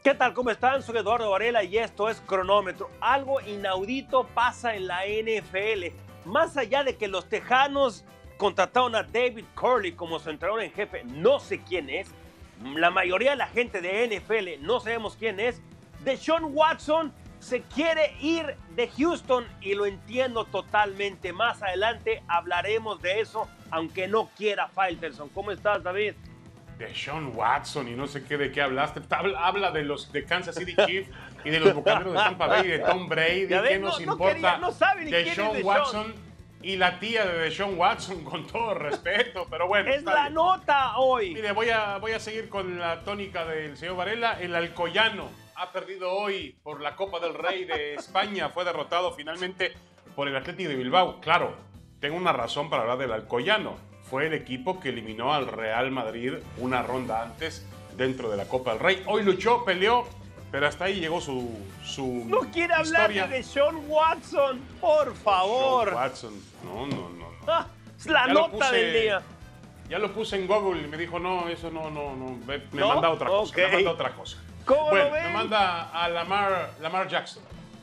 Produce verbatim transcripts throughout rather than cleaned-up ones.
¿Qué tal? ¿Cómo están? Soy Eduardo Varela y esto es Cronómetro. Algo inaudito pasa en la N F L. Más allá de que los Tejanos contrataron a David Curley como su entrenador en jefe, no sé quién es. La mayoría de la gente de N F L no sabemos quién es. Deshaun Watson se quiere ir de Houston y lo entiendo totalmente. Más adelante hablaremos de eso, aunque no quiera Faitelson. ¿Cómo estás, David? Deshaun Watson y no sé qué de qué hablaste. Habla, habla de los de Kansas City Chiefs y de los Bucaneros de Tampa Bay y de Tom Brady. Ya ven, ¿Qué nos no, no importa? quería, no sabe ni quién es Deshaun Deshaun. Watson y la tía de Deshaun Watson, con todo respeto, pero bueno. Es la bien. nota hoy. Mire, voy a, voy a seguir con la tónica del señor Varela. El Alcoyano ha perdido hoy por la Copa del Rey de España. Fue derrotado finalmente por el Athletic de Bilbao. Claro, tengo una razón para hablar del Alcoyano. Fue el equipo que eliminó al Real Madrid una ronda antes dentro de la Copa del Rey. Hoy luchó, peleó, pero hasta ahí llegó su, su No quiere hablar historia. de Deshaun Watson, por favor. Deshaun Watson, no, no, no. no. Ah, es la Ya lo nota puse- del día. Ya lo puse en Google y me dijo, no, eso no, no, no. Me, me ¿No? manda otra cosa, Ok. me manda otra cosa. ¿Cómo Bueno, lo ven? me manda a Lamar, Lamar Jackson.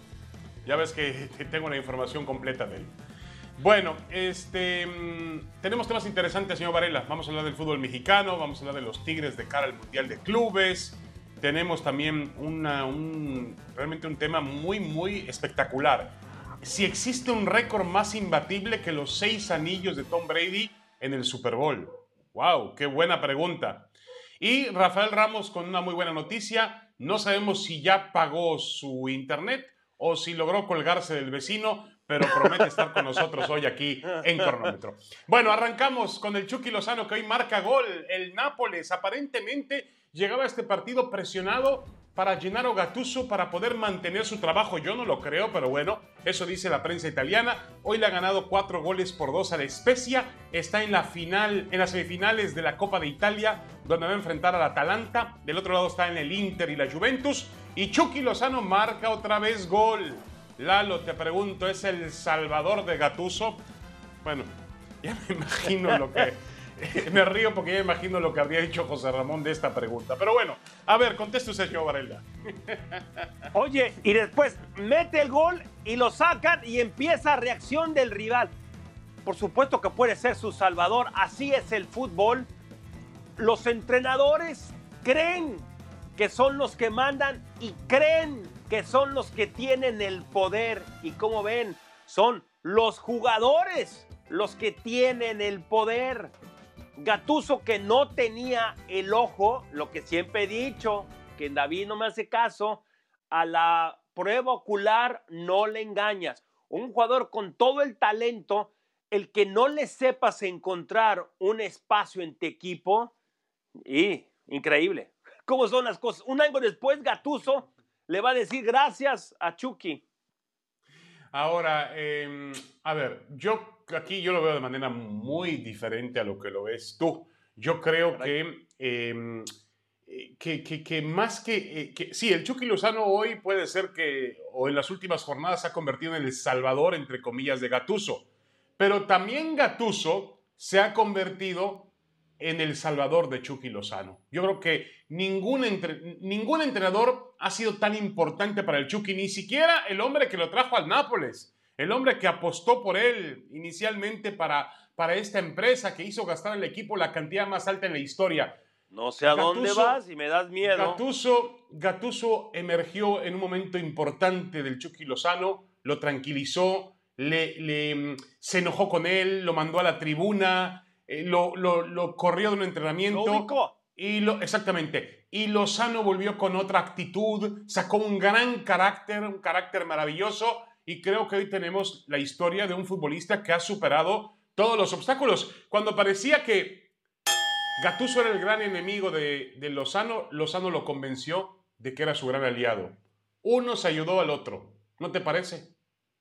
Ya ves que tengo la información completa de él. Bueno, este, mm, tenemos temas interesantes, señor Varela. Vamos a hablar del fútbol mexicano, vamos a hablar de los Tigres de cara al Mundial de Clubes. Tenemos también una, un, realmente un tema muy, muy espectacular. Si existe un récord más imbatible que los seis anillos de Tom Brady en el Super Bowl. ¡Wow! ¡Qué buena pregunta! Y Rafael Ramos con una muy buena noticia. No sabemos si ya pagó su internet o si logró colgarse del vecino, pero promete estar con nosotros hoy aquí en Cronómetro. Bueno, arrancamos con el Chucky Lozano, que hoy marca gol. El Nápoles aparentemente llegaba a este partido presionado para Gennaro Gattuso para poder mantener su trabajo. Yo no lo creo, pero bueno, eso dice la prensa italiana. Hoy le ha ganado cuatro goles por dos a la Spezia. Está en la final, en las semifinales de la Copa de Italia, donde va a enfrentar al Atalanta. Del otro lado está en el Inter y la Juventus. Y Chucky Lozano marca otra vez gol. Lalo, te pregunto, ¿es el salvador de Gattuso? Bueno, ya me imagino lo que... Me río porque ya me imagino lo que habría dicho José Ramón de esta pregunta. Pero bueno, a ver, conteste usted, señor Varela. Oye, y después mete el gol y lo sacan y empieza reacción del rival. Por supuesto que puede ser su salvador, así es el fútbol. Los entrenadores creen que son los que mandan y creen que son los que tienen el poder. Y como ven, son los jugadores los que tienen el poder. Gattuso, que no tenía el ojo, lo que siempre he dicho, que David no me hace caso, a la prueba ocular no le engañas. Un jugador con todo el talento, el que no le sepas encontrar un espacio en tu equipo, y increíble. ¿Cómo son las cosas? Un año después, Gattuso le va a decir gracias a Chucky. Ahora, eh, a ver, yo aquí yo lo veo de manera muy diferente a lo que lo ves tú. Yo creo que, eh, que, que, que más que, eh, que... Sí, el Chucky Lozano hoy puede ser que, o en las últimas jornadas, se ha convertido en el salvador, entre comillas, de Gattuso. Pero también Gattuso se ha convertido en el salvador de Chucky Lozano. Yo creo que ningún, entre, ningún entrenador ha sido tan importante para el Chucky, ni siquiera el hombre que lo trajo al Nápoles, el hombre que apostó por él inicialmente para, para esta empresa, que hizo gastar al equipo la cantidad más alta en la historia. No sé a dónde Gattuso- vas y me das miedo. Gattuso, Gattuso emergió en un momento importante del Chucky Lozano, lo tranquilizó, le, le, se enojó con él, lo mandó a la tribuna, eh, lo, lo, lo corrió de un entrenamiento. Lo ubicó. Y lo, exactamente. Y Lozano volvió con otra actitud, sacó un gran carácter, un carácter maravilloso. Y creo que hoy tenemos la historia de un futbolista que ha superado todos los obstáculos. Cuando parecía que Gattuso era el gran enemigo de, de Lozano, Lozano lo convenció de que era su gran aliado. Uno se ayudó al otro. ¿No te parece?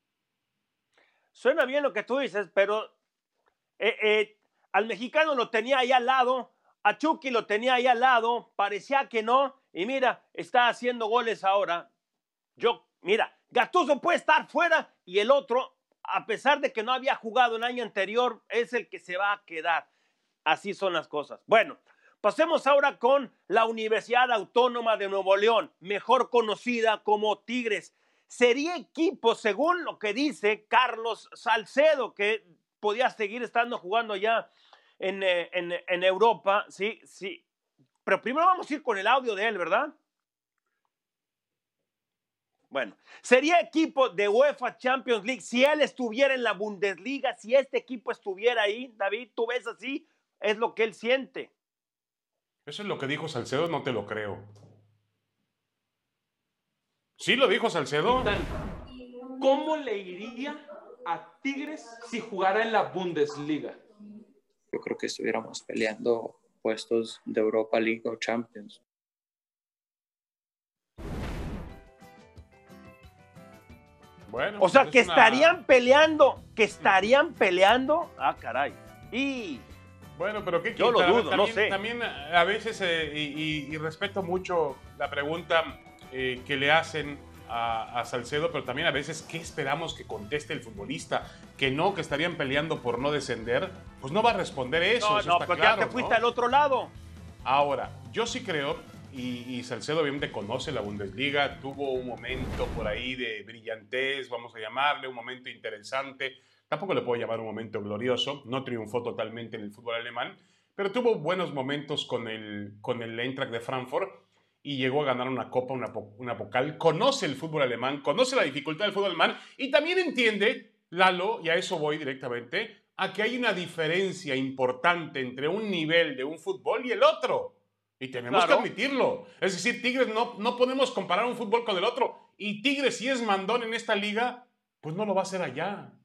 Suena bien lo que tú dices, pero eh, eh, al mexicano lo tenía ahí al lado, a Chucky lo tenía ahí al lado, parecía que no, y mira, está haciendo goles ahora. Yo, mira, Gattuso puede estar fuera y el otro, a pesar de que no había jugado el año anterior, es el que se va a quedar. Así son las cosas. Bueno, Pasemos ahora con la Universidad Autónoma de Nuevo León, mejor conocida como Tigres. Sería equipo, según lo que dice Carlos Salcedo, que podía seguir estando jugando ya en, en, en Europa, sí, sí. Pero primero vamos a ir con el audio de él, ¿verdad? Bueno, sería equipo de UEFA Champions League si él estuviera en la Bundesliga, si este equipo estuviera ahí, David, ¿tú ves así? Es lo que él siente. Eso es lo que dijo Salcedo, no te lo creo. ¿Sí lo dijo Salcedo? ¿Cómo le iría a Tigres si jugara en la Bundesliga? Yo creo que estuviéramos peleando puestos de Europa League o Champions. Bueno, o sea, pues que una... estarían peleando, que estarían peleando. Ah, caray. Y bueno, pero ¿qué yo lo dudo, también, no sé. También a veces, eh, y, y, y respeto mucho la pregunta eh, que le hacen a, a Salcedo, pero también a veces, ¿qué esperamos que conteste el futbolista? Que no, que estarían peleando por no descender. Pues no va a responder eso. No, eso no, está porque claro, ya te fuiste ¿no? al otro lado. Ahora, yo sí creo, y, y Salcedo obviamente conoce la Bundesliga, tuvo un momento por ahí de brillantez, vamos a llamarle, un momento interesante. Tampoco le puedo llamar un momento glorioso, no triunfó totalmente en el fútbol alemán, pero tuvo buenos momentos con el, con el Eintracht de Frankfurt y llegó a ganar una copa, una, una vocal. Conoce el fútbol alemán, conoce la dificultad del fútbol alemán y también entiende, Lalo, y a eso voy directamente, a que hay una diferencia importante entre un nivel de un fútbol y el otro. Y tenemos Claro. que admitirlo. Es decir, Tigres no, no podemos comparar un fútbol con el otro. Y Tigres, si es mandón en esta liga, pues no lo va a hacer allá.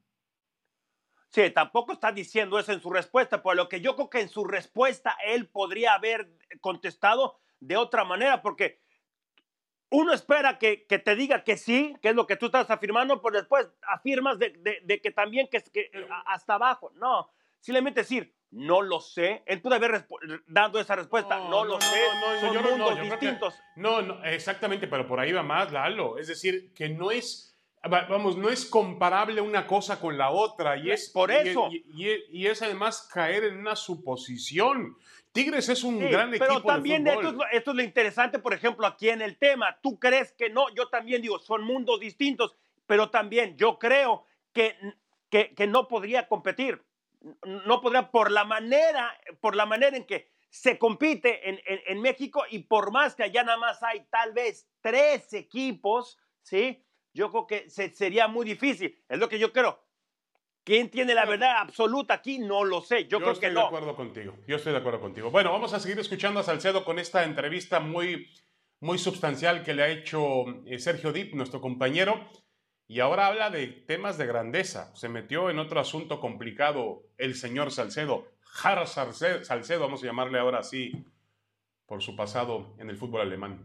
Sí, tampoco está diciendo eso en su respuesta, por lo que yo creo que en su respuesta él podría haber contestado de otra manera, porque uno espera que, que te diga que sí, que es lo que tú estás afirmando, pero después afirmas de, de, de que también que, que hasta abajo. No, simplemente decir, no lo sé. Él pudo haber dado esa respuesta, no, no lo no, sé, no, no, son yo mundos no, yo distintos. Que, no, no, exactamente, pero por ahí va más, Lalo. Es decir, que no es... Vamos, no es comparable una cosa con la otra y es, por eso. Y, y, y, y es además caer en una suposición. Tigres es un sí, gran pero equipo también de fútbol. Esto es, esto es lo interesante, por ejemplo, aquí en el tema. Tú crees que no, yo también digo, son mundos distintos, pero también yo creo que, que, que no podría competir. No podría por la manera, por la manera en que se compite en, en, en México y por más que allá nada más hay tal vez tres equipos, ¿sí? Yo creo que se, sería muy difícil. Es lo que yo creo. ¿Quién tiene la verdad absoluta aquí? No lo sé. Yo, yo creo estoy que de no. acuerdo contigo. Yo estoy de acuerdo contigo. Bueno, vamos a seguir escuchando a Salcedo con esta entrevista muy, muy substancial que le ha hecho Sergio Dip, nuestro compañero. Y ahora habla de temas de grandeza. Se metió en otro asunto complicado el señor Salcedo. Har Salcedo, vamos a llamarle ahora así, por su pasado en el fútbol alemán.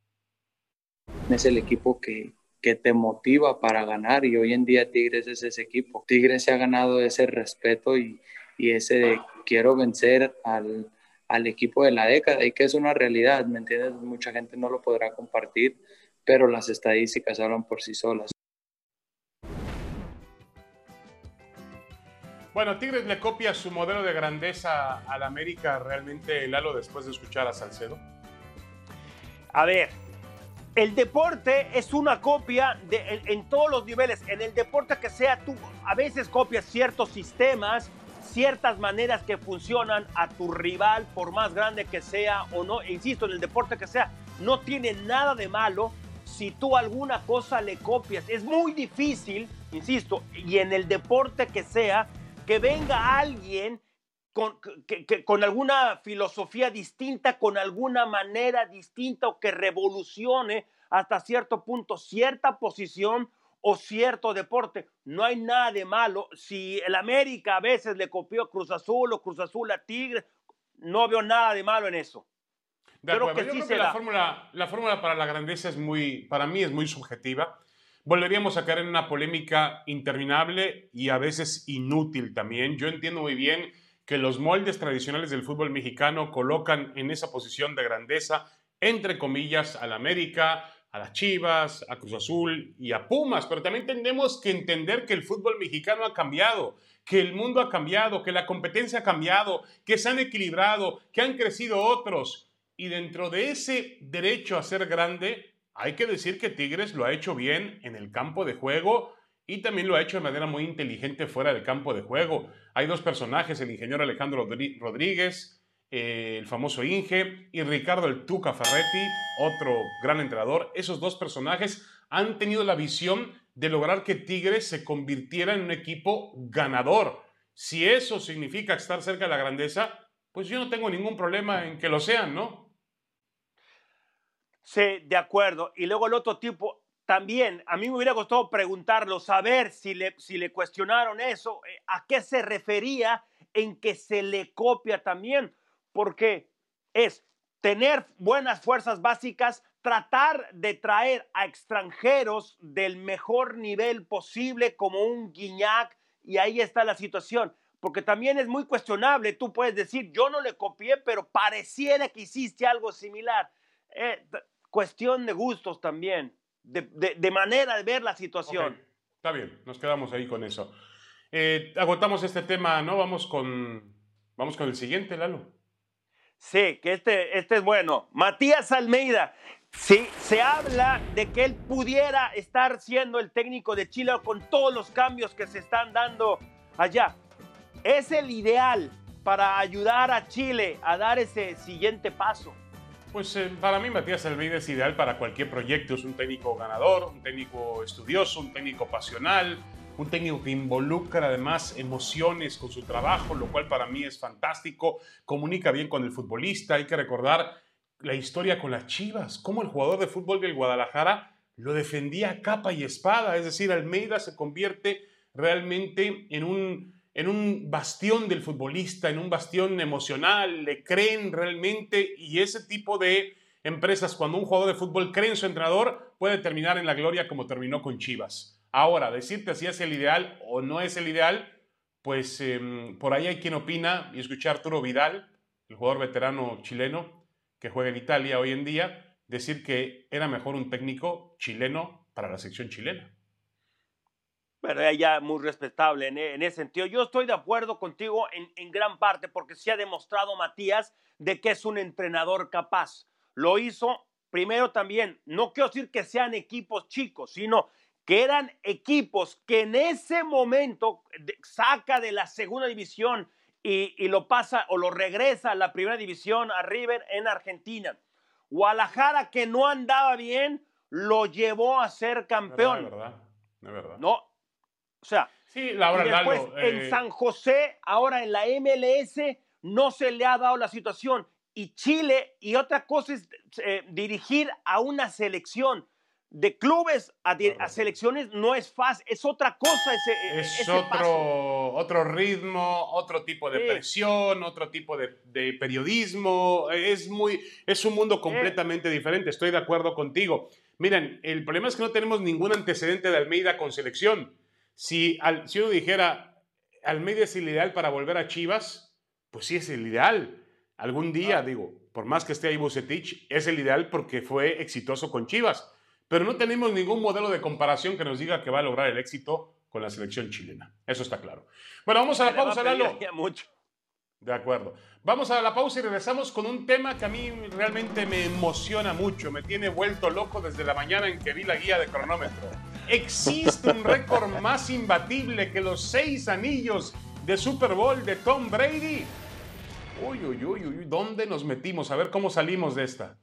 Es el equipo que... que te motiva para ganar y hoy en día Tigres es ese equipo. Tigres se ha ganado ese respeto y, y ese de quiero vencer al, al equipo de la década y que es una realidad, ¿me entiendes? Mucha gente no lo podrá compartir, pero las estadísticas hablan por sí solas. Bueno, Tigres le copia su modelo de grandeza al América, realmente, Lalo, después de escuchar a Salcedo. A ver, el deporte es una copia de, en, en todos los niveles. En el deporte que sea, tú a veces copias ciertos sistemas, ciertas maneras que funcionan a tu rival, por más grande que sea o no. E insisto, en el deporte que sea, no tiene nada de malo si tú alguna cosa le copias. Es muy difícil, insisto, y en el deporte que sea, que venga alguien Con, que, que, con alguna filosofía distinta, con alguna manera distinta o que revolucione hasta cierto punto cierta posición o cierto deporte. No hay nada de malo. Si el América a veces le copió a Cruz Azul o Cruz Azul a Tigres, no veo nada de malo en eso. De acuerdo. Creo que Yo sí creo que la fórmula, la fórmula para la grandeza es muy, para mí es muy subjetiva. Volveríamos a caer en una polémica interminable y a veces inútil también. Yo entiendo muy bien que los moldes tradicionales del fútbol mexicano colocan en esa posición de grandeza, entre comillas, al América, a las Chivas, a Cruz Azul y a Pumas, pero también tenemos que entender que el fútbol mexicano ha cambiado, que el mundo ha cambiado, que la competencia ha cambiado, que se han equilibrado, que han crecido otros. Y dentro de ese derecho a ser grande, hay que decir que Tigres lo ha hecho bien en el campo de juego y también lo ha hecho de manera muy inteligente fuera del campo de juego. Hay dos personajes, el ingeniero Alejandro Rodríguez, eh, el famoso Inge, y Ricardo el Tuca Ferretti, otro gran entrenador. Esos dos personajes han tenido la visión de lograr que Tigres se convirtiera en un equipo ganador. Si eso significa estar cerca de la grandeza, pues yo no tengo ningún problema en que lo sean, ¿no? Sí, de acuerdo. Y luego el otro tipo, también, a mí me hubiera gustado preguntarlo, saber si le, si le cuestionaron eso, eh, a qué se refería en que se le copia también, porque es tener buenas fuerzas básicas, tratar de traer a extranjeros del mejor nivel posible, como un Guiñac, y ahí está la situación. Porque también es muy cuestionable, tú puedes decir, yo no le copié, pero pareciera que hiciste algo similar. Eh, cuestión de gustos también, de, de, de manera de ver la situación. Okay. Está bien, nos quedamos ahí con eso. Eh, agotamos este tema, ¿no? Vamos con, vamos con el siguiente, Lalo. Sí, que este, este es bueno. Matías Almeida. Sí, se habla de que él pudiera estar siendo el técnico de Chile con todos los cambios que se están dando allá. ¿Es el ideal para ayudar a Chile a dar ese siguiente paso? Pues eh, para mí Matías Almeida es ideal para cualquier proyecto. Es un técnico ganador, un técnico estudioso, un técnico pasional, un técnico que involucra además emociones con su trabajo, lo cual para mí es fantástico. Comunica bien con el futbolista. Hay que recordar la historia con las Chivas, cómo el jugador de fútbol del Guadalajara lo defendía a capa y espada. Es decir, Almeida se convierte realmente en un... en un bastión del futbolista, en un bastión emocional, le creen realmente, y ese tipo de empresas, cuando un jugador de fútbol cree en su entrenador, puede terminar en la gloria como terminó con Chivas. Ahora, decirte si es el ideal o no es el ideal, pues eh, por ahí hay quien opina, y escuché a Arturo Vidal, el jugador veterano chileno que juega en Italia hoy en día, decir que era mejor un técnico chileno para la selección chilena. Pero ella muy respetable en, en ese sentido. Yo estoy de acuerdo contigo en, en gran parte porque sí ha demostrado Matías de que es un entrenador capaz. Lo hizo primero también, no quiero decir que sean equipos chicos, sino que eran equipos que en ese momento de, saca de la segunda división y, y lo pasa o lo regresa a la primera división a River en Argentina. Guadalajara, que no andaba bien, lo llevó a ser campeón. De verdad, de verdad. No. O sea, sí, la verdad, y después Lalo, eh... en San José, ahora en la M L S, no se le ha dado la situación. Y Chile, y otra cosa es eh, dirigir a una selección de clubes a, a selecciones no es fácil, es otra cosa ese, es ese otro, paso. otro ritmo, otro tipo de sí. presión, otro tipo de, de periodismo, es, muy, es un mundo completamente sí. diferente, estoy de acuerdo contigo. Miren, el problema es que no tenemos ningún antecedente de Almeida con selección. Si, al, si uno dijera, Almeida es el ideal para volver a Chivas, pues sí es el ideal. Algún día, ah. digo, por más que esté ahí Vucetich, es el ideal porque fue exitoso con Chivas. Pero no tenemos ningún modelo de comparación que nos diga que va a lograr el éxito con la selección chilena. Eso está claro. Bueno, vamos a la pausa, Lalo. Mucho. De acuerdo. Vamos a la pausa y regresamos con un tema que a mí realmente me emociona mucho. Me tiene vuelto loco desde la mañana en que vi la guía de cronómetro. ¿Existe un récord más imbatible que los seis anillos de Super Bowl de Tom Brady? Uy, uy, uy, uy, ¿dónde nos metimos? A ver cómo salimos de esta.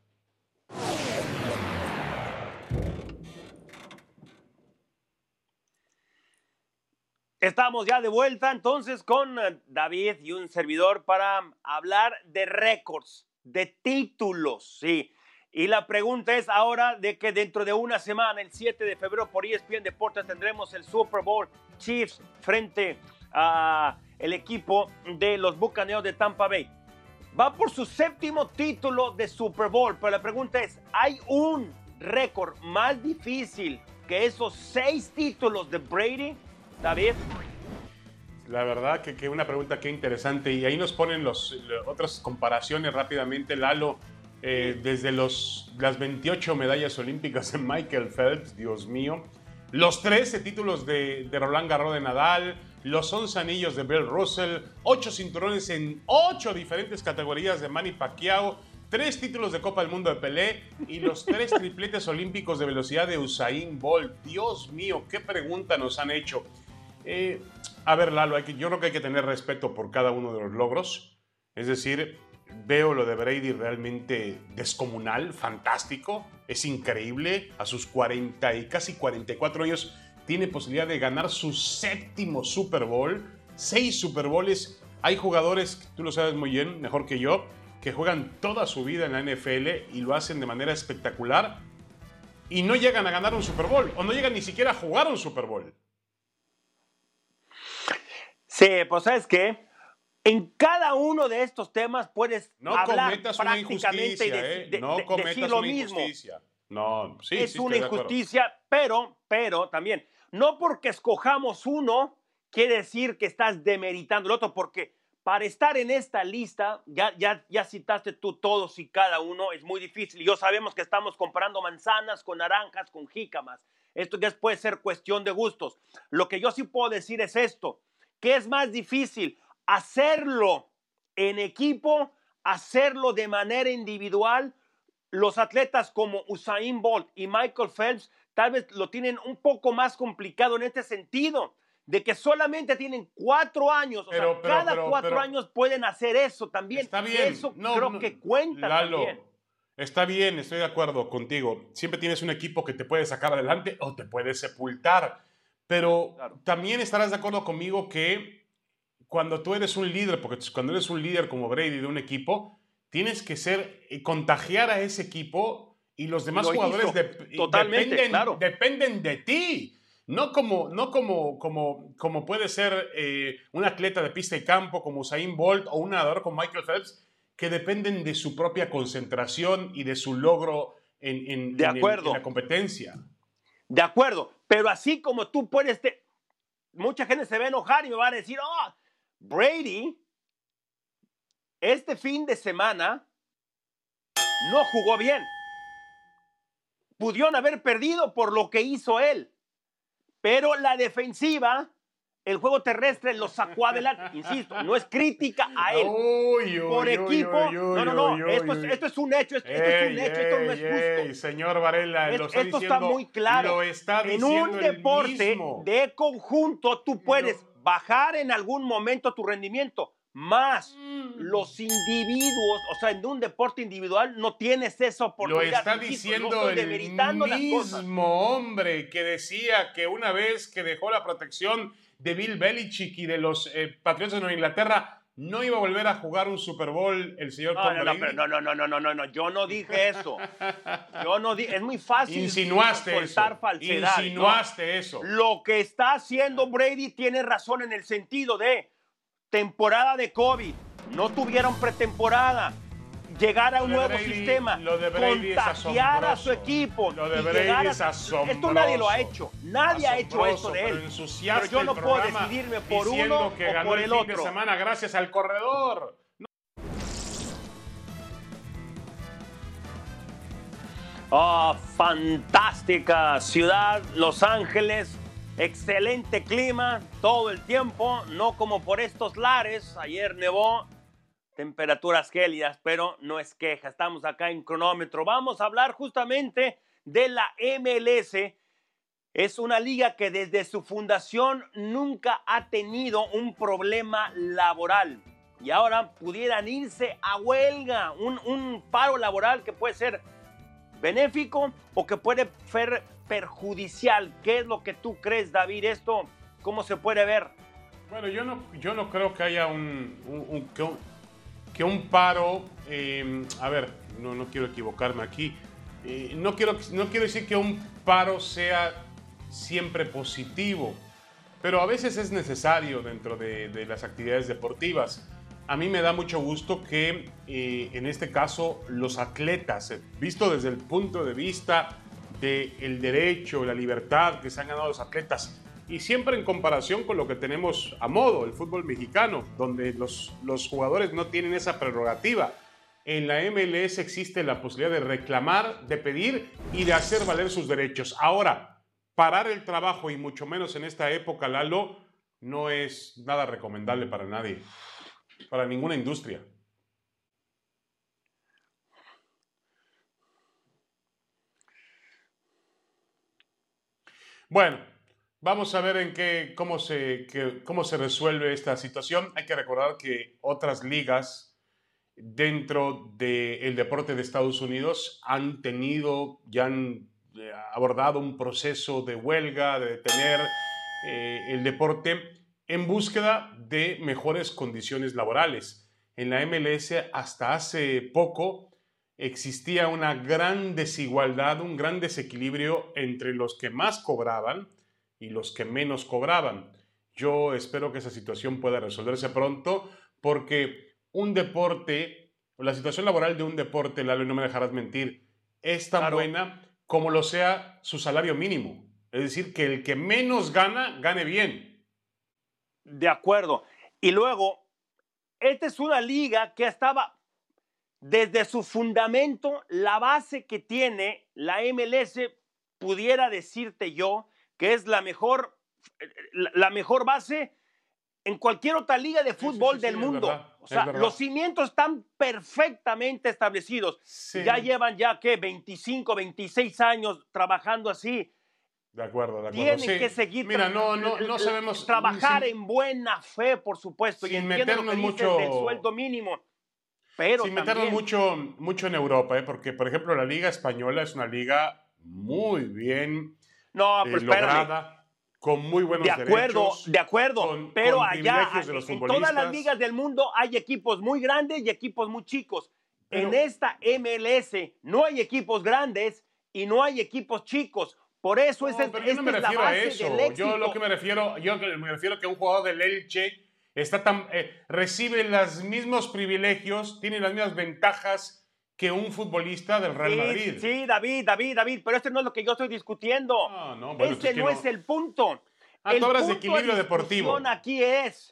Estamos ya de vuelta entonces con David y un servidor para hablar de récords, de títulos, sí. Y la pregunta es ahora de que dentro de una semana, el siete de febrero por E S P N Deportes, tendremos el Super Bowl Chiefs frente al equipo de los Bucaneros de Tampa Bay. Va por su séptimo título de Super Bowl, pero la pregunta es, ¿hay un récord más difícil que esos seis títulos de Brady? David. La verdad que, que una pregunta que interesante, y ahí nos ponen los, los otras comparaciones rápidamente, Lalo. Eh, desde los, las veintiocho medallas olímpicas de Michael Phelps, Dios mío, los trece títulos de, de Roland Garros de Nadal, los once anillos de Bill Russell, ocho cinturones en ocho diferentes categorías de Manny Pacquiao, tres títulos de Copa del Mundo de Pelé y los tres tripletes olímpicos de velocidad de Usain Bolt. Dios mío, qué pregunta nos han hecho. Eh, a ver, Lalo, hay que, yo creo que hay que tener respeto por cada uno de los logros. Es decir, veo lo de Brady realmente descomunal, fantástico, es increíble. A sus cuarenta y casi cuarenta y cuatro años tiene posibilidad de ganar su séptimo Super Bowl, seis Super Bowls. Hay jugadores, tú lo sabes muy bien, mejor que yo, que juegan toda su vida en la N F L y lo hacen de manera espectacular y no llegan a ganar un Super Bowl o no llegan ni siquiera a jugar un Super Bowl. Sí, pues ¿sabes qué? En cada uno de estos temas puedes no hablar cometas una prácticamente injusticia, de, ¿eh? de, No de, cometas decir lo una mismo. injusticia. No, sí, es sí, una estoy de injusticia, pero, pero también, no porque escojamos uno, quiere decir que estás demeritando el otro, porque para estar en esta lista, ya, ya, ya citaste tú todos y cada uno, es muy difícil. Yo sabemos que estamos comparando manzanas con naranjas, con jícamas. Esto ya puede ser cuestión de gustos. Lo que yo sí puedo decir es esto, que es más difícil hacerlo en equipo, hacerlo de manera individual. Los atletas como Usain Bolt y Michael Phelps tal vez lo tienen un poco más complicado en este sentido, de que solamente tienen cuatro años, o pero, sea, pero, cada pero, cuatro pero, años pueden hacer eso también. Está bien. Eso no, creo no, que cuenta Lalo, también. Está bien, estoy de acuerdo contigo. Siempre tienes un equipo que te puede sacar adelante o te puede sepultar. Pero claro, también estarás de acuerdo conmigo que cuando tú eres un líder, porque cuando eres un líder como Brady de un equipo, tienes que ser, contagiar a ese equipo y los demás lo jugadores de, totalmente, dependen, claro. dependen de ti. No como, no como, como, como puede ser eh, un atleta de pista y campo como Usain Bolt o un nadador como Michael Phelps, que dependen de su propia concentración y de su logro en, en, de en, acuerdo. en, en la competencia. De acuerdo, pero así como tú puedes, te... mucha gente se va a enojar y me va a decir, oh, Brady, este fin de semana no jugó bien. Pudieron haber perdido por lo que hizo él, pero la defensiva, el juego terrestre lo sacó adelante. Insisto, no es crítica a él. Uy, uy, por uy, equipo, uy, uy, no, no, no, uy, uy, esto, uy. Es, esto es un hecho, esto, ey, esto es un hecho, ey, esto no es justo. Ey, señor Varela, es, lo está esto diciendo, está muy claro. Lo está en diciendo un el deporte mismo. de conjunto, tú puedes no. bajar en algún momento tu rendimiento, más mm. los individuos, o sea, en un deporte individual no tienes esa oportunidad. Lo está Insisto, diciendo no estoy el demeritando las cosas. mismo hombre que decía que una vez que dejó la protección de Bill Belichick y de los eh, Patriotas de Nueva Inglaterra, no iba a volver a jugar un Super Bowl el señor No, Tom no, Brady. no, no, no, no, no, no, no, yo no dije eso. Yo no dije, es muy fácil Insinuaste soltar eso. falsedad. Insinuaste no. eso. Lo que está haciendo Brady tiene razón en el sentido de temporada de COVID, no tuvieron pretemporada, llegar a un nuevo Brady, sistema, lo de Brady contagiar es a su equipo. Lo de y Brady llegar a... es asombroso. Esto nadie lo ha hecho, nadie ha hecho esto de él. Pero, pero yo no puedo decidirme por uno que o ganó por el el fin otro. de semana gracias al corredor. No. Oh, fantástica ciudad, Los Ángeles. Excelente clima todo el tiempo, no como por estos lares. Ayer nevó, temperaturas gélidas, pero no es queja. Estamos acá en cronómetro. Vamos a hablar justamente de la M L S. Es una liga que desde su fundación nunca ha tenido un problema laboral. Y ahora pudieran irse a huelga, un, un paro laboral que puede ser benéfico o que puede ser perjudicial. ¿Qué es lo que tú crees, David? Esto, ¿cómo se puede ver? Bueno, yo no, yo no creo que haya un, un, un, que, un que un paro, eh, a ver, no, no quiero equivocarme aquí, eh, no, quiero, no quiero decir que un paro sea siempre positivo, pero a veces es necesario dentro de, de las actividades deportivas. A mí me da mucho gusto que eh, en este caso los atletas, eh, visto desde el punto de vista del derecho, la libertad que se han ganado los atletas, y siempre en comparación con lo que tenemos a modo, el fútbol mexicano, donde los, los jugadores no tienen esa prerrogativa. en la M L S existe la posibilidad de reclamar, de pedir y de hacer valer sus derechos. Ahora, parar el trabajo, y mucho menos en esta época, Lalo, no es nada recomendable para nadie, para ninguna industria. Bueno, vamos a ver en qué, cómo se, qué, cómo se resuelve esta situación. Hay que recordar que otras ligas dentro del deporte de Estados Unidos han tenido, ya han eh, abordado un proceso de huelga, de detener eh, el deporte en búsqueda de mejores condiciones laborales. En la M L S hasta hace poco existía una gran desigualdad, un gran desequilibrio entre los que más cobraban y los que menos cobraban. Yo espero que esa situación pueda resolverse pronto, porque un deporte, o la situación laboral de un deporte, Lalo, y no me dejarás mentir, es tan Claro. buena como lo sea su salario mínimo. Es decir, que el que menos gana, gane bien. De acuerdo. Y luego, esta es una liga que estaba desde su fundamento, la base que tiene la M L S, pudiera decirte yo que es la mejor, la mejor base en cualquier otra liga de fútbol sí, sí, del sí, mundo. es verdad, O sea, es verdad. los cimientos están perfectamente establecidos. Sí. Ya llevan ya, ¿qué? veinticinco, veintiséis años trabajando así. De acuerdo, de acuerdo. Tienen Sí. que seguir Mira, tra- no, no, no sabemos. trabajar sin, en buena fe, por supuesto, y sin entiendo lo que meternos dices mucho- del sueldo mínimo, pero sin meternos también, mucho, mucho en Europa, ¿eh? Porque, por ejemplo, la Liga Española es una liga muy bien no, eh, pero espérame, lograda, con muy buenos de acuerdo, derechos. de acuerdo, con- pero con allá, privilegios de los en todas las futbolistas. ligas del mundo hay equipos muy grandes y equipos muy chicos. Pero- En esta M L S no hay equipos grandes y no hay equipos chicos. Por eso No, esa es, pero yo no esta me es la refiero a base eso. del éxito. Yo lo que me refiero, yo que- me refiero a que un jugador del Elche está tan, eh, recibe los mismos privilegios, tiene las mismas ventajas que un futbolista del Real Sí, Madrid. sí, David, David, David, pero este no es lo que yo estoy discutiendo. No, no, bueno, Ese es que no no- es el punto. Ah, el tú hablas de punto equilibrio deportivo. discusión aquí es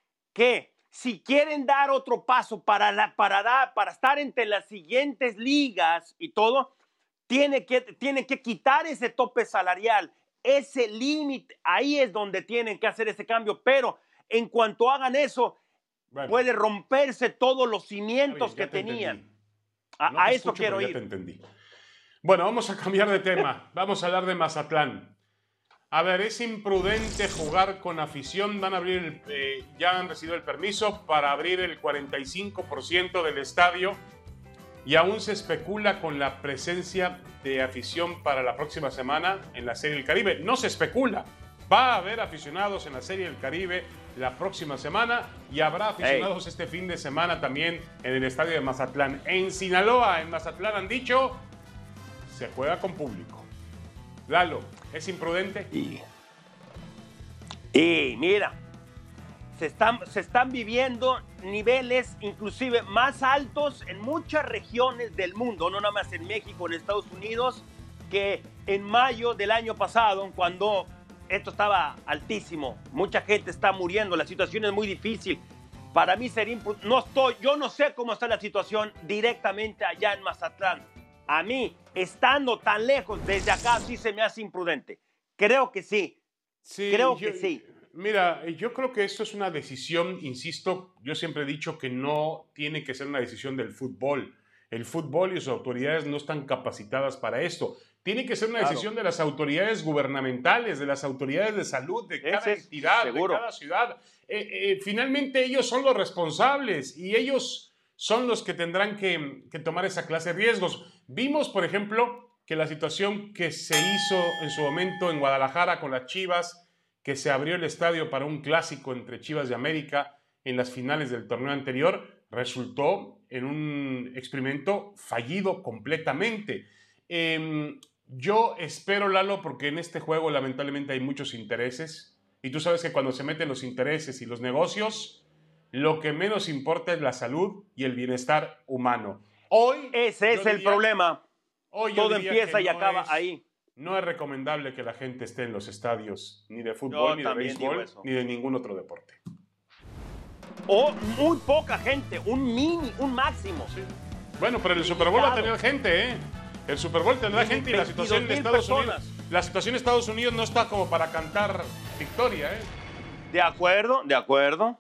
que si quieren dar otro paso para, la, para, dar, para estar entre las siguientes ligas y todo, tiene que, tienen que quitar ese tope salarial, ese límite. Ahí es donde tienen que hacer ese cambio. Pero en cuanto hagan eso, Bueno, puede romperse todos los está cimientos bien, ya que te tenían. entendí. A, No a te eso escucho, quiero pero ya te ir. entendí. Bueno, vamos a cambiar de tema. Vamos a hablar de Mazatlán. A ver, es imprudente jugar con afición. Van a abrir, el, eh, ya han recibido el permiso para abrir el cuarenta y cinco por ciento del estadio y aún se especula con la presencia de afición para la próxima semana en la Serie del Caribe. No se especula. Va a haber aficionados en la Serie del Caribe la próxima semana y habrá aficionados hey. este fin de semana también en el estadio de Mazatlán. En Sinaloa, en Mazatlán han dicho, se juega con público. Lalo, ¿es imprudente? Y, y mira, se están, se están viviendo niveles inclusive más altos en muchas regiones del mundo, no nada más en México, en Estados Unidos, que en mayo del año pasado, cuando esto estaba altísimo. Mucha gente está muriendo, la situación es muy difícil. Para mí sería imprudente. No estoy, yo no sé cómo está la situación directamente allá en Mazatlán. A mí, estando tan lejos desde acá, sí se me hace imprudente. Creo que sí. Sí, Creo yo, que sí. Mira, yo creo que esto es una decisión, insisto, yo siempre he dicho que no tiene que ser una decisión del fútbol. El fútbol y sus autoridades no están capacitadas para esto. Tiene que ser una Claro. decisión de las autoridades gubernamentales, de las autoridades de salud, de cada Ese es entidad, seguro. de cada ciudad. Eh, eh, finalmente ellos son los responsables y ellos son los que tendrán que, que tomar esa clase de riesgos. Vimos, por ejemplo, que la situación que se hizo en su momento en Guadalajara con las Chivas, que se abrió el estadio para un clásico entre Chivas y América en las finales del torneo anterior, resultó en un experimento fallido completamente. Eh, yo espero, Lalo, porque en este juego lamentablemente hay muchos intereses y tú sabes que cuando se meten los intereses y los negocios, lo que menos importa es la salud y el bienestar humano. Hoy, Ese yo es el diría- problema. hoy yo Todo diría empieza que y no acaba es- ahí. No es recomendable que la gente esté en los estadios, ni de Yo fútbol, ni de también digo béisbol, eso. ni de ningún otro deporte. O muy poca gente, un mini, un máximo. Sí. Bueno, pero el Super Bowl va a tener gente, ¿eh? El Super Bowl tendrá gente y la situación de Estados Unidos, la situación de Estados Unidos no está como para cantar victoria, ¿eh? De acuerdo, de acuerdo.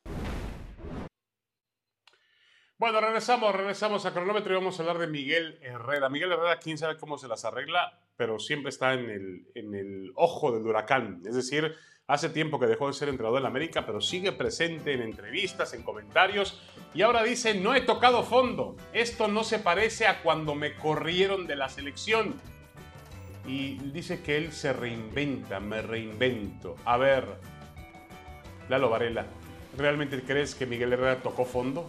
Bueno, regresamos, regresamos a cronómetro y vamos a hablar de Miguel Herrera. Miguel Herrera, quién sabe cómo se las arregla, pero siempre está en el, en el ojo del huracán. Es decir, hace tiempo que dejó de ser entrenador en la América, pero sigue presente en entrevistas, en comentarios, y ahora dice, no he tocado fondo. Esto no se parece a cuando me corrieron de la selección. Y dice que él se reinventa, me reinvento. A ver, Lalo Varela, ¿realmente crees que Miguel Herrera tocó fondo?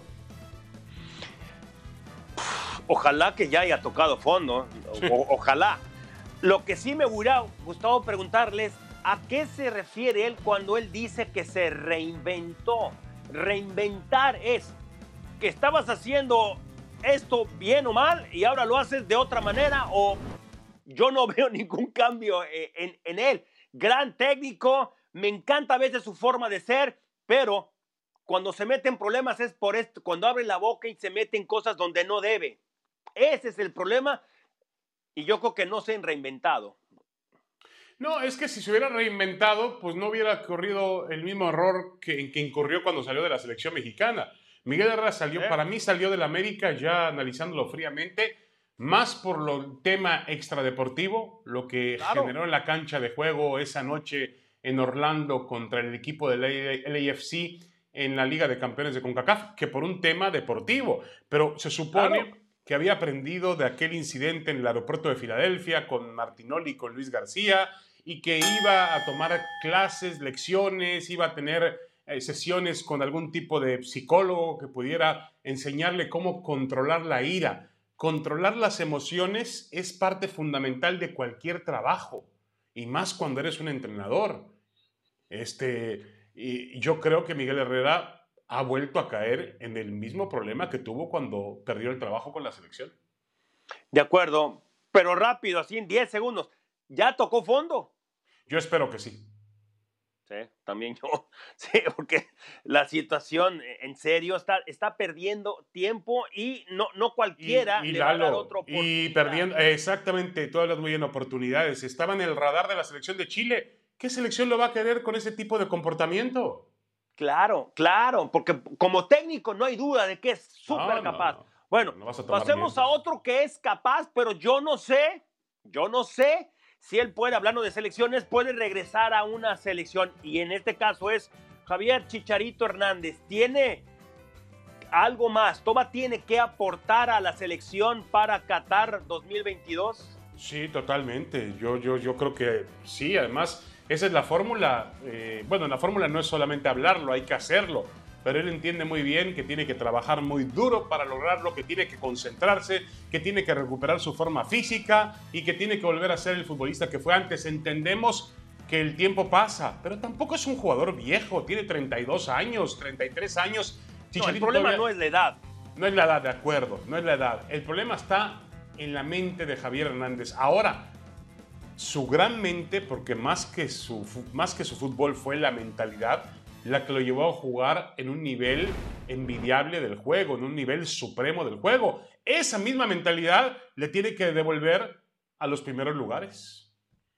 Ojalá que ya haya tocado fondo. O, ojalá. Lo que sí me hubiera gustado preguntarles, ¿a qué se refiere él cuando él dice que se reinventó? Reinventar es que estabas haciendo esto bien o mal y ahora lo haces de otra manera, o yo no veo ningún cambio en, en él. Gran técnico, me encanta a veces su forma de ser, pero cuando se mete en problemas es por esto, cuando abre la boca y se mete en cosas donde no debe. Ese es el problema y yo creo que no se han reinventado. No, es que si se hubiera reinventado, pues no hubiera ocurrido el mismo error que, que incurrió cuando salió de la selección mexicana. Miguel Herrera salió, ¿Eh? para mí salió de la América, ya analizándolo fríamente, más por lo tema extradeportivo, lo que claro. generó en la cancha de juego esa noche en Orlando contra el equipo del L A F C en la Liga de Campeones de CONCACAF, que por un tema deportivo. Pero se supone... Claro. que había aprendido de aquel incidente en el aeropuerto de Filadelfia con Martinoli y con Luis García, y que iba a tomar clases, lecciones, iba a tener eh, sesiones con algún tipo de psicólogo que pudiera enseñarle cómo controlar la ira. Controlar las emociones es parte fundamental de cualquier trabajo, y más cuando eres un entrenador. Este, y yo creo que Miguel Herrera ha vuelto a caer en el mismo problema que tuvo cuando perdió el trabajo con la selección. De acuerdo, pero rápido, así en diez segundos. ¿Ya tocó fondo? Yo espero que sí. Sí, también yo. Sí, porque la situación, en serio, está, está perdiendo tiempo y no, no cualquiera y, y le Lalo, va a dar otra oportunidad. Y perdiendo, exactamente, todas las muy bien oportunidades. Estaba en el radar de la selección de Chile. ¿Qué selección lo va a querer con ese tipo de comportamiento? Claro, claro, porque como técnico no hay duda de que es súper no, capaz. No, no. Bueno, no vas a pasemos mientras. a otro que es capaz, pero yo no sé, yo no sé si él puede, hablando de selecciones, puede regresar a una selección. Y en este caso es Javier Chicharito Hernández. ¿Tiene algo más? ¿Toma tiene que aportar a la selección para Qatar dos mil veintidós? Sí, totalmente. Yo, yo, yo creo que sí, además... Esa es la fórmula. Eh, bueno, la fórmula no es solamente hablarlo, hay que hacerlo. Pero él entiende muy bien que tiene que trabajar muy duro para lograrlo, que tiene que concentrarse, que tiene que recuperar su forma física y que tiene que volver a ser el futbolista que fue antes. Entendemos que el tiempo pasa, pero tampoco es un jugador viejo. Tiene treinta y dos años, treinta y tres años. No, el problema todavía... no es la edad. No es la edad, de acuerdo, no es la edad. El problema está en la mente de Javier Hernández. Ahora, su gran mente, porque más que su, más que su fútbol fue la mentalidad, la que lo llevó a jugar en un nivel envidiable del juego, en un nivel supremo del juego. Esa misma mentalidad le tiene que devolver a los primeros lugares.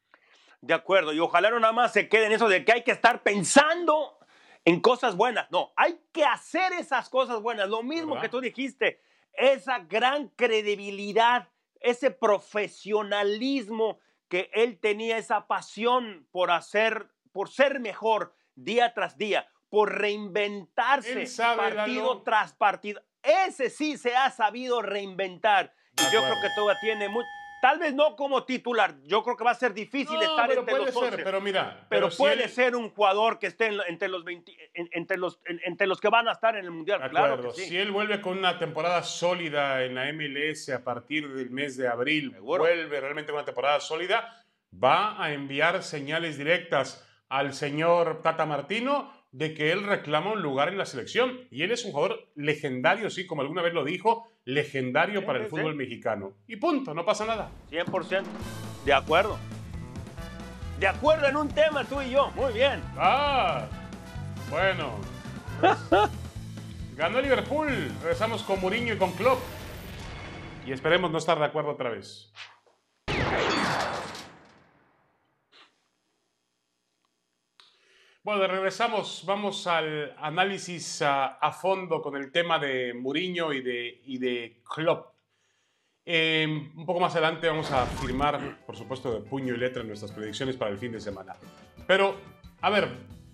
De acuerdo, y ojalá no nada más se quede en eso de que hay que estar pensando en cosas buenas. No, hay que hacer esas cosas buenas. Lo mismo ¿verdad? Que tú dijiste, esa gran credibilidad, ese profesionalismo que él tenía, esa pasión por hacer, por ser mejor día tras día, por reinventarse sabe, partido Lalo. tras partido. Ese sí se ha sabido reinventar. Y yo creo que todavía tiene mucho. Tal vez no como titular. Yo creo que va a ser difícil no, estar pero entre puede los ser, once. Pero mira, pero, pero puede si él... ser un jugador que esté en, entre, los veinte, en, entre, los, en, entre los que van a estar en el Mundial. De claro acuerdo. que sí. Si él vuelve con una temporada sólida en la M L S a partir del mes de abril, ¿seguro? Vuelve realmente con una temporada sólida, va a enviar señales directas al señor Tata Martino de que él reclama un lugar en la selección. Y él es un jugador legendario, sí, como alguna vez lo dijo, legendario sí, para el sí, fútbol sí. mexicano. Y punto, no pasa nada. cien por ciento. De acuerdo. De acuerdo en un tema tú y yo. Muy bien. Ah, bueno. Pues, ganó el Liverpool. Regresamos con Mourinho y con Klopp. Y esperemos no estar de acuerdo otra vez. Bueno, regresamos, vamos al análisis a, a fondo con el tema de Mourinho y de, y de Klopp. Eh, un poco más adelante vamos a firmar, por supuesto, de puño y letra nuestras predicciones para el fin de semana. Pero, a ver,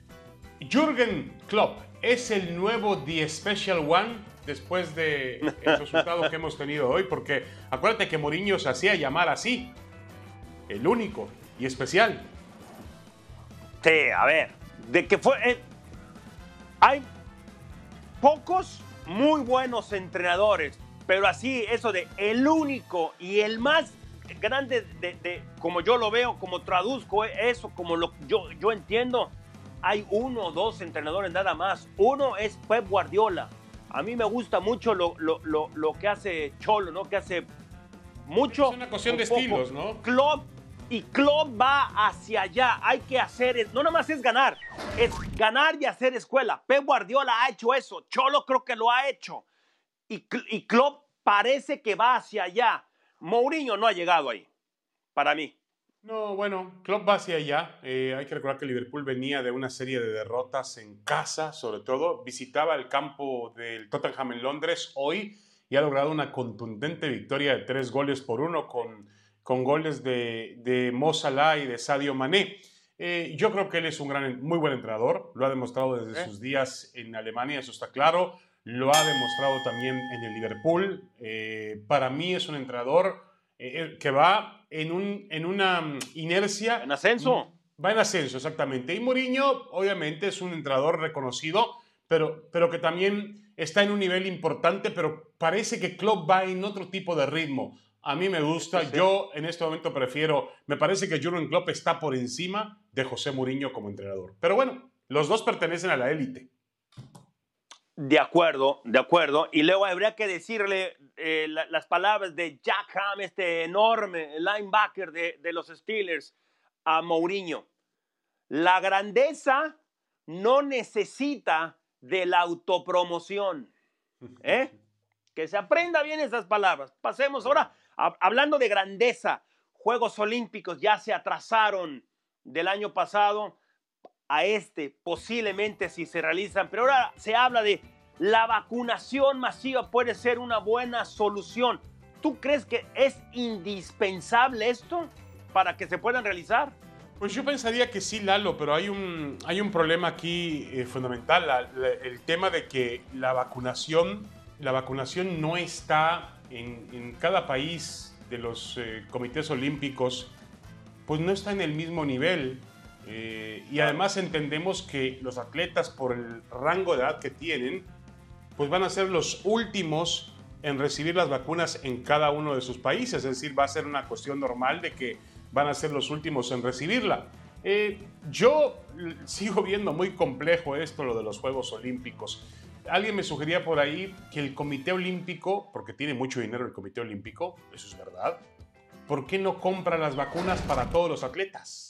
Jürgen Klopp es el nuevo The Special One después del resultado que hemos tenido hoy, porque acuérdate que Mourinho se hacía llamar así, el único y especial. Sí, a ver, de que fue... Eh, hay pocos muy buenos entrenadores, pero así, eso de el único y el más grande, de, de, como yo lo veo, como traduzco eso, como lo, yo, yo entiendo, hay uno o dos entrenadores nada más. Uno es Pep Guardiola. A mí me gusta mucho lo, lo, lo, lo que hace Cholo, ¿no? Que hace mucho. Es una cuestión de poco. estilos, ¿no? Klopp, y Klopp va hacia allá. Hay que hacer, no nada más es ganar, es ganar y hacer escuela. Pep Guardiola ha hecho eso. Cholo creo que lo ha hecho. Y, y Klopp parece que va hacia allá. Mourinho no ha llegado ahí, para mí. No, bueno, Klopp va hacia allá. Eh, hay que recordar que Liverpool venía de una serie de derrotas en casa, sobre todo. Visitaba el campo del Tottenham en Londres hoy y ha logrado una contundente victoria de tres goles por uno con, con goles de, de Mo Salah y de Sadio Mané. Eh, yo creo que él es un gran, muy buen entrenador. Lo ha demostrado desde ¿Eh? sus días en Alemania, eso está claro. Lo ha demostrado también en el Liverpool. Eh, para mí es un entrenador eh, que va en, un, en una inercia. En ascenso. Va en ascenso, exactamente. Y Mourinho, obviamente, es un entrenador reconocido, pero, pero que también está en un nivel importante, pero parece que Klopp va en otro tipo de ritmo. A mí me gusta. Sí, sí. Yo en este momento prefiero, me parece que Jürgen Klopp está por encima de José Mourinho como entrenador. Pero bueno, los dos pertenecen a la élite. De acuerdo, de acuerdo. Y luego habría que decirle eh, la, las palabras de Jack Ham, este enorme linebacker de, de los Steelers, a Mourinho. La grandeza no necesita de la autopromoción. ¿Eh? Que se aprenda bien esas palabras. Pasemos ahora, a, hablando de grandeza. Juegos Olímpicos ya se atrasaron del año pasado a este, posiblemente si se realizan, pero ahora se habla de la vacunación masiva puede ser una buena solución. ¿Tú crees que es indispensable esto para que se puedan realizar? Pues yo pensaría que sí, Lalo, pero hay un, hay un problema aquí eh, fundamental, la, la, el tema de que la vacunación, la vacunación no está en, en cada país de los eh, comités olímpicos, pues no está en el mismo nivel. Eh, y además entendemos que los atletas, por el rango de edad que tienen, pues van a ser los últimos en recibir las vacunas en cada uno de sus países. Es decir, va a ser una cuestión normal de que van a ser los últimos en recibirla. Eh, yo sigo viendo muy complejo esto, lo de los Juegos Olímpicos. Alguien me sugería por ahí que el Comité Olímpico, porque tiene mucho dinero el Comité Olímpico, eso es verdad, ¿por qué no compra las vacunas para todos los atletas?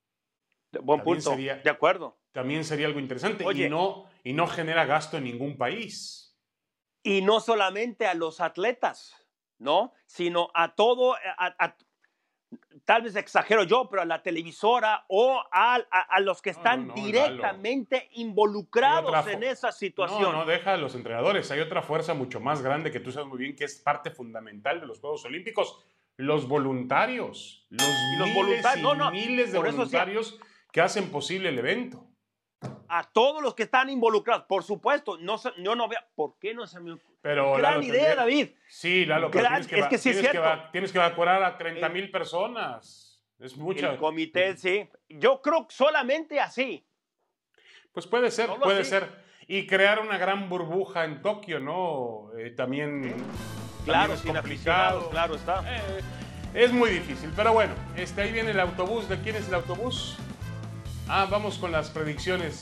Buen punto, sería, de acuerdo. También sería algo interesante. Oye, y, no, y no genera gasto en ningún país. Y no solamente a los atletas, ¿no? Sino a todo, a, a, tal vez exagero yo, pero a la televisora o a, a, a los que están no, no, no, directamente Lalo. involucrados en esa situación. No, no, deja a los entrenadores. Hay otra fuerza mucho más grande que tú sabes muy bien que es parte fundamental de los Juegos Olímpicos. Los voluntarios. Los, y los miles voluntarios, y no, no, miles de voluntarios sí, que hacen posible el evento. A todos los que están involucrados, por supuesto, no yo no veo, ¿por qué no se me ocurre? Pero, gran Lalo, idea, David. Sí, Lalo, pero gran, tienes que, es que sí tienes, es que va, tienes que vacunar a treinta mil personas. Es mucha. El comité, sí. Yo creo que solamente así. Pues puede ser, Solo puede así. ser. Y crear una gran burbuja en Tokio, ¿no? Eh, también, claro, también es sin complicado. Claro está. Eh, es muy difícil, pero bueno, este, ahí viene el autobús. ¿De quién es el autobús? Ah, vamos con las predicciones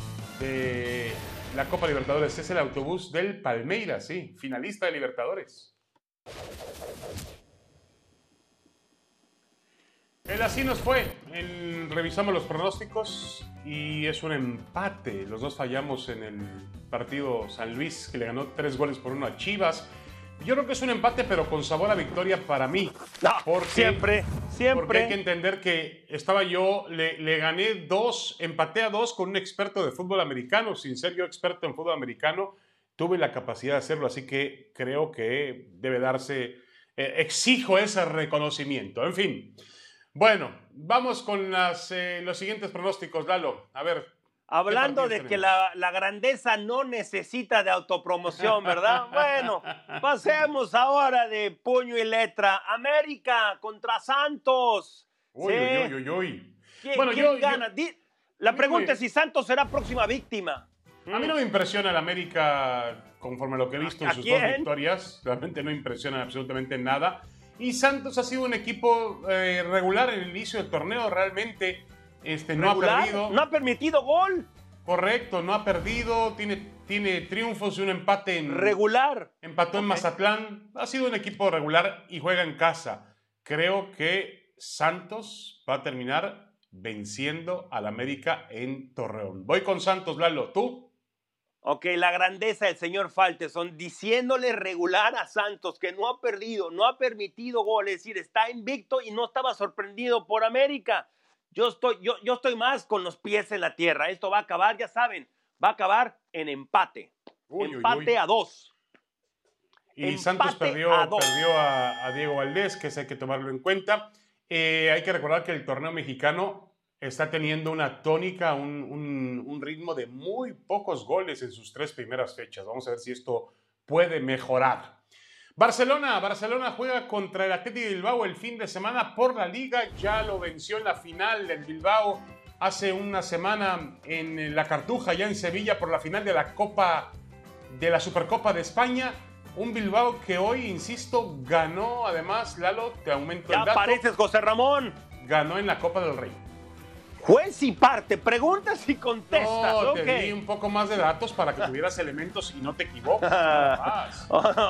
de la Copa Libertadores. Es el autobús del Palmeiras, sí, finalista de Libertadores. El así nos fue. El, revisamos los pronósticos y es un empate. Los dos fallamos en el partido San Luis, que le ganó tres goles por uno a Chivas. Yo creo que es un empate, pero con sabor a victoria para mí. No, porque, siempre, siempre. Porque hay que entender que estaba yo, le, le gané dos, empaté a dos con un experto de fútbol americano. Sin ser yo experto en fútbol americano, tuve la capacidad de hacerlo, así que creo que debe darse, eh, exijo ese reconocimiento. En fin, bueno, vamos con las, eh, los siguientes pronósticos, Lalo. A ver. Hablando de que la, la grandeza no necesita de autopromoción, ¿verdad? Bueno, pasemos ahora de puño y letra. América contra Santos. Uy, ¿Sí? uy, uy, uy. ¿Quién, bueno, ¿quién yo, gana? yo, la pregunta me, es si Santos será próxima víctima. A mí no me impresiona el América conforme a lo que he visto en sus quién? dos victorias. Realmente no impresiona absolutamente nada. Y Santos ha sido un equipo eh, regular en el inicio del torneo. Realmente este, no ¿Regular? ha perdido. No ha permitido gol. Correcto, no ha perdido. Tiene, tiene triunfos y un empate en... Regular. Empató okay. en Mazatlán. Ha sido un equipo regular y juega en casa. Creo que Santos va a terminar venciendo al América en Torreón. Voy con Santos, Lalo. ¿Tú? Ok, la grandeza del señor Falteson diciéndole regular a Santos que no ha perdido, no ha permitido gol, es decir, está invicto y no estaba sorprendido por América. Yo estoy, yo, yo estoy más con los pies en la tierra. Esto va a acabar, ya saben, va a acabar en empate. Uy, empate uy, uy. a dos. Y empate Santos perdió a, a, perdió a, a Diego Valdés, que eso hay que tomarlo en cuenta. Eh, hay que recordar que el torneo mexicano está teniendo una tónica, un, un, un ritmo de muy pocos goles en sus tres primeras fechas. Vamos a ver si esto puede mejorar. Barcelona, Barcelona juega contra el Athletic de Bilbao el fin de semana por la Liga. Ya lo venció en la final del Bilbao hace una semana en la Cartuja, ya en Sevilla, por la final de la Copa, de la Supercopa de España. Un Bilbao que hoy, insisto, ganó, además, Lalo, te aumento ya el dato. pareces José Ramón. Ganó en la Copa del Rey. Juez y parte, preguntas y contestas. No, okay. te di un poco más de datos para que tuvieras elementos y no te equivoques. Más.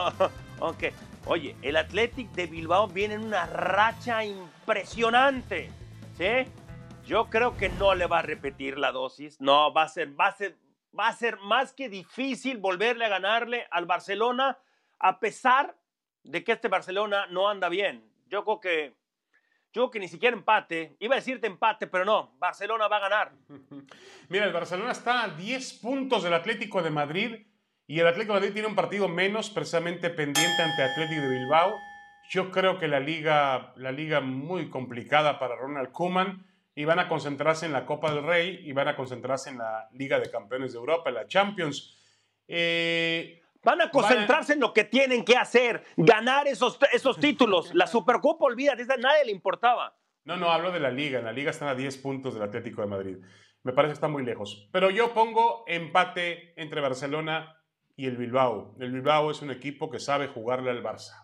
Ok. Oye, el Athletic de Bilbao viene en una racha impresionante. ¿Sí? Yo creo que no le va a repetir la dosis. No, va a ser, va a ser, va a ser más que difícil volverle a ganarle al Barcelona, a pesar de que este Barcelona no anda bien. Yo creo que Yo creo que ni siquiera empate. Iba a decirte empate, pero no. Barcelona va a ganar. Mira, el Barcelona está a diez puntos del Atlético de Madrid y el Atlético de Madrid tiene un partido menos, precisamente pendiente ante Atlético de Bilbao. Yo creo que la liga, la liga muy complicada para Ronald Koeman, y van a concentrarse en la Copa del Rey y van a concentrarse en la Liga de Campeones de Europa, en la Champions. Eh... Van a concentrarse en lo que tienen que hacer, ganar esos, esos títulos. La Supercopa, olvídate, a nadie le importaba. No, no, hablo de la Liga. En la Liga están a diez puntos del Atlético de Madrid. Me parece que está muy lejos. Pero yo pongo empate entre Barcelona y el Bilbao. El Bilbao es un equipo que sabe jugarle al Barça.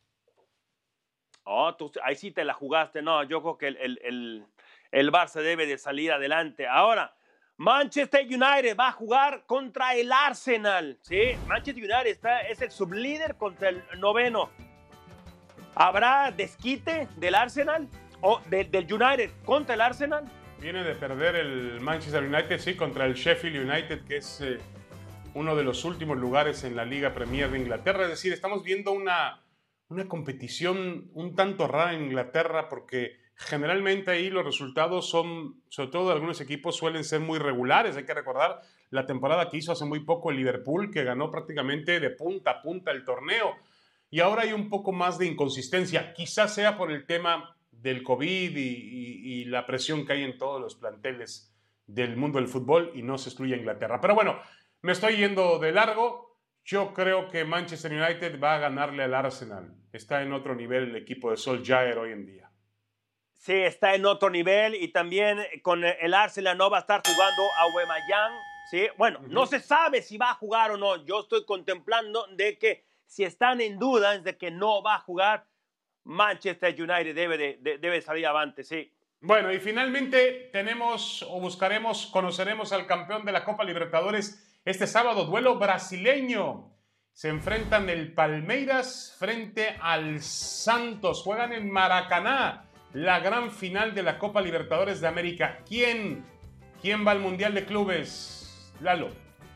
Oh, tú, ahí sí te la jugaste. No, yo creo que el, el, el, el Barça debe de salir adelante. Ahora, Manchester United va a jugar contra el Arsenal. Sí, Manchester United está, es el sublíder contra el noveno. ¿Habrá desquite del Arsenal o de, del United contra el Arsenal? Viene de perder el Manchester United, sí, contra el Sheffield United, que es eh, uno de los últimos lugares en la Liga Premier de Inglaterra. Es decir, estamos viendo una, una competición un tanto rara en Inglaterra porque generalmente ahí los resultados son, sobre todo de algunos equipos, suelen ser muy regulares. Hay que recordar la temporada que hizo hace muy poco el Liverpool, que ganó prácticamente de punta a punta el torneo. Y ahora hay un poco más de inconsistencia. Quizás sea por el tema del COVID y, y, y la presión que hay en todos los planteles del mundo del fútbol y no se excluye a Inglaterra. Pero bueno, me estoy yendo de largo. Yo creo que Manchester United va a ganarle al Arsenal. Está en otro nivel el equipo de Solskjaer hoy en día. Sí, está en otro nivel y también con el Arsenal no va a estar jugando a Aubameyang, ¿sí? Bueno, uh-huh. No se sabe si va a jugar o no. Yo estoy contemplando de que si están en duda es de que no va a jugar, Manchester United debe, de, de, debe salir avante, sí. Bueno, y finalmente tenemos o buscaremos, conoceremos al campeón de la Copa Libertadores este sábado, duelo brasileño. Se enfrentan el Palmeiras frente al Santos. Juegan en Maracaná. La gran final de la Copa Libertadores de América. ¿Quién? ¿Quién va al Mundial de Clubes? Lalo.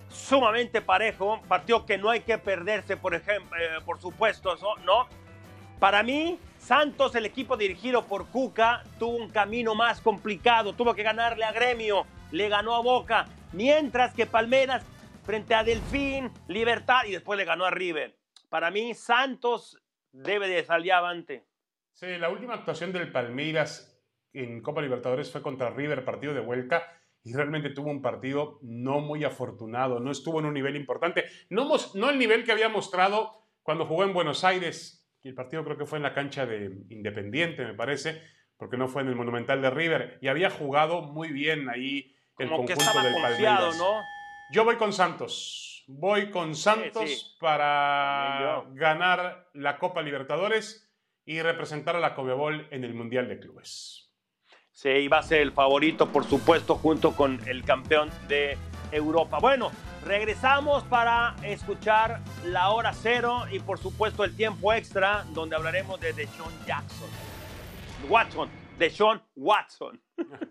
sumamente parejo, partido que no hay que perderse, por ejemplo, eh, por supuesto, ¿no? Para mí, Santos, el equipo dirigido por Cuca, tuvo un camino más complicado, tuvo que ganarle a Gremio, le ganó a Boca, mientras que Palmeiras frente a Delfín, Libertad y después le ganó a River. Para mí, Santos debe de salir avante. Sí, la última actuación del Palmeiras en Copa Libertadores fue contra River, partido de vuelta, y realmente tuvo un partido no muy afortunado, no estuvo en un nivel importante, no, no el nivel que había mostrado cuando jugó en Buenos Aires. Y el partido creo que fue en la cancha de Independiente, me parece, porque no fue en el Monumental de River. Y había jugado muy bien ahí el Como que conjunto estaba del confiado, Palmeiras. ¿no? Yo voy con Santos. Voy con Santos Sí, sí. para ganar la Copa Libertadores y representar a la Conmebol en el Mundial de Clubes. Sí, iba a ser el favorito, por supuesto, junto con el campeón de Europa. Bueno, regresamos para escuchar la hora cero y por supuesto el tiempo extra, donde hablaremos de Deshaun Jackson. Watson, Deshaun Watson.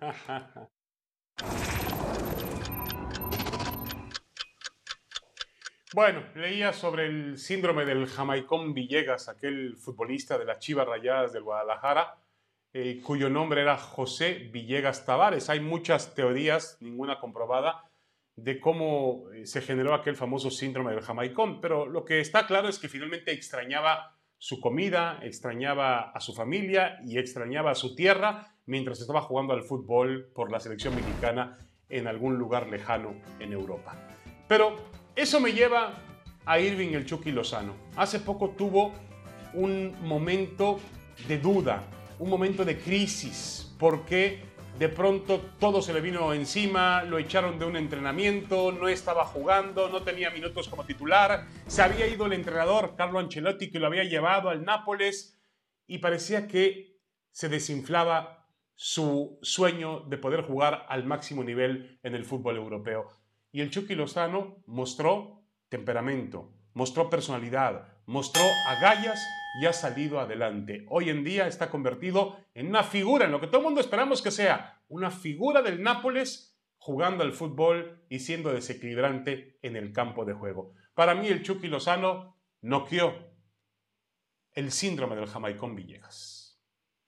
Bueno, leía sobre el síndrome del Jamaicón Villegas, aquel futbolista de las Chivas Rayadas del Guadalajara, eh, cuyo nombre era José Villegas Tavares. Hay muchas teorías, ninguna comprobada, de cómo se generó aquel famoso síndrome del Jamaicón, pero lo que está claro es que finalmente extrañaba su comida, extrañaba a su familia y extrañaba a su tierra mientras estaba jugando al fútbol por la selección mexicana en algún lugar lejano en Europa. Pero eso me lleva a Irving el Chucky Lozano. Hace poco tuvo un momento de duda, un momento de crisis, porque de pronto todo se le vino encima, lo echaron de un entrenamiento, no estaba jugando, no tenía minutos como titular, se había ido el entrenador Carlo Ancelotti que lo había llevado al Nápoles y parecía que se desinflaba su sueño de poder jugar al máximo nivel en el fútbol europeo. Y el Chucky Lozano mostró temperamento, mostró personalidad, mostró agallas y ha salido adelante. Hoy en día está convertido en una figura, en lo que todo el mundo esperamos que sea, una figura del Nápoles jugando al fútbol y siendo desequilibrante en el campo de juego. Para mí el Chucky Lozano noqueó el síndrome del Jamaicón Villegas.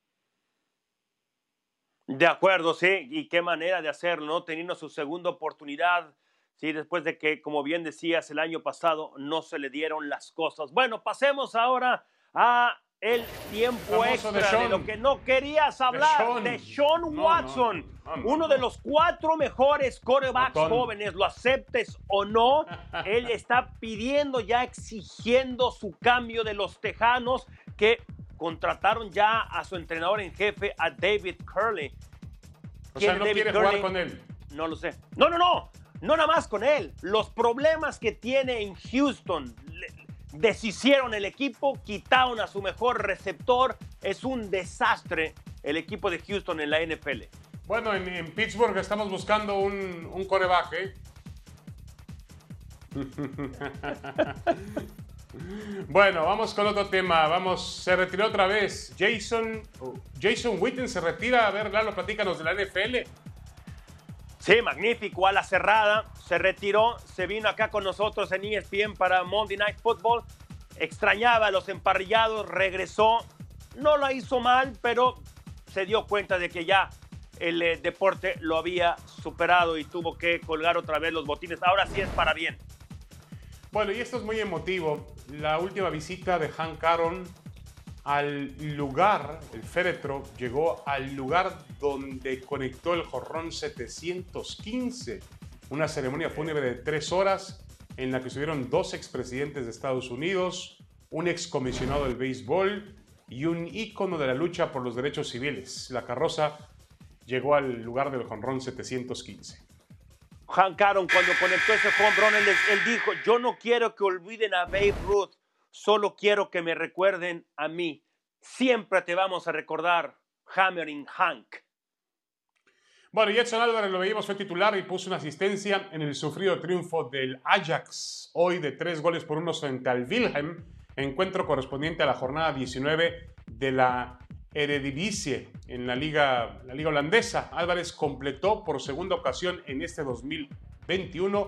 De acuerdo, sí, y qué manera de hacerlo, ¿no? Teniendo su segunda oportunidad, sí, después de que, como bien decías, el año pasado no se le dieron las cosas. Bueno, pasemos ahora a el tiempo extra de, de lo que no querías hablar, de Deshaun no, Watson, no, no, no, uno de los cuatro mejores quarterbacks Botón. jóvenes, lo aceptes o no, él está pidiendo, ya exigiendo su cambio de los Tejanos, que contrataron ya a su entrenador en jefe, a David Curley. O sea, no David quiere Curley? jugar con él. No lo sé. No, no, no. No nada más con él. Los problemas que tiene en Houston deshicieron el equipo, quitaron a su mejor receptor. Es un desastre el equipo de Houston en la N F L. Bueno, en, en Pittsburgh estamos buscando un, un quarterback, ¿eh? Bueno, vamos con otro tema. Vamos, se retiró otra vez. Jason, Jason Witten se retira. A ver, Lalo, platícanos de la N F L. Sí, magnífico, a la cerrada, se retiró, se vino acá con nosotros en E S P N para Monday Night Football, extrañaba a los emparrillados, regresó, no la hizo mal, pero se dio cuenta de que ya el eh, deporte lo había superado y tuvo que colgar otra vez los botines, ahora sí es para bien. Bueno, y esto es muy emotivo, la última visita de Hank Aaron al lugar, el féretro llegó al lugar donde conectó el jonrón setecientos quince, una ceremonia fúnebre de tres horas en la que estuvieron dos expresidentes de Estados Unidos, un excomisionado del béisbol y un ícono de la lucha por los derechos civiles. La carroza llegó al lugar del jonrón setecientos quince. Hank Aaron, cuando conectó ese home run, él, él dijo, yo no quiero que olviden a Babe Ruth, solo quiero que me recuerden a mí. Siempre te vamos a recordar, Hammering Hank. Bueno, y Edson Álvarez, lo veíamos, fue titular y puso una asistencia en el sufrido triunfo del Ajax, hoy de tres goles por uno frente al Wilhelm, encuentro correspondiente a la jornada diecinueve de la Eredivisie en la liga, la liga holandesa. Álvarez completó por segunda ocasión en este dos mil veintiuno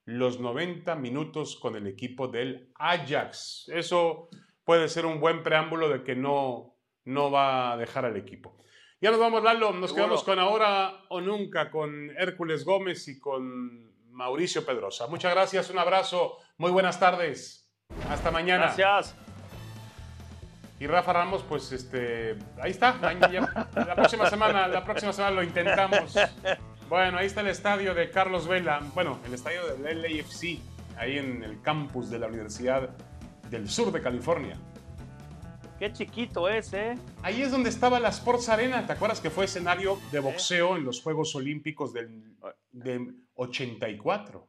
los noventa minutos con el equipo del Ajax. Eso puede ser un buen preámbulo de que no, no va a dejar al equipo. Ya nos vamos, Lalo. Nos Seguro. quedamos con Ahora o Nunca, con Hércules Gómez y con Mauricio Pedrosa. Muchas gracias, un abrazo, muy buenas tardes. Hasta mañana. Gracias. Y Rafa Ramos, pues este, ahí está. La próxima semana, la próxima semana lo intentamos. Bueno, ahí está el estadio de Carlos Vela. Bueno, el estadio del L A F C, ahí en el campus de la Universidad del Sur de California. Qué chiquito es, ¿eh? Ahí es donde estaba la Sports Arena. ¿Te acuerdas que fue escenario de boxeo en los Juegos Olímpicos del, del ochenta y cuatro?